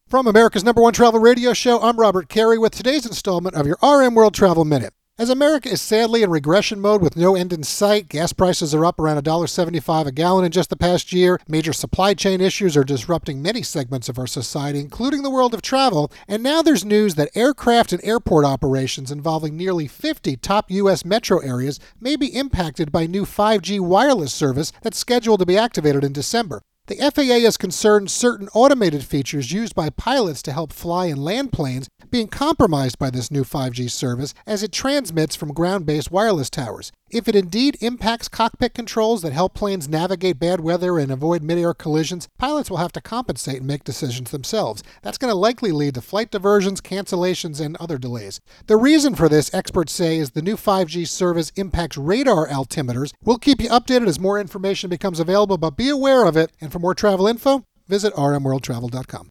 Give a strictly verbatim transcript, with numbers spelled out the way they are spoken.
From America's number one travel radio show, I'm Robert Carey with today's installment of your R M World Travel Minute. As America is sadly in regression mode with no end in sight, gas prices are up around one dollar seventy-five a gallon in just the past year, major supply chain issues are disrupting many segments of our society, including the world of travel, and now there's news that aircraft and airport operations involving nearly fifty top U S metro areas may be impacted by new five G wireless service that's scheduled to be activated in December. The F A A is concerned certain automated features used by pilots to help fly and land planes being compromised by this new five G service as it transmits from ground-based wireless towers. If it indeed impacts cockpit controls that help planes navigate bad weather and avoid mid-air collisions, pilots will have to compensate and make decisions themselves. That's going to likely lead to flight diversions, cancellations, and other delays. The reason for this, experts say, is the new five G service impacts radar altimeters. We'll keep you updated as more information becomes available, but be aware of it. And for more travel info, visit r m world travel dot com.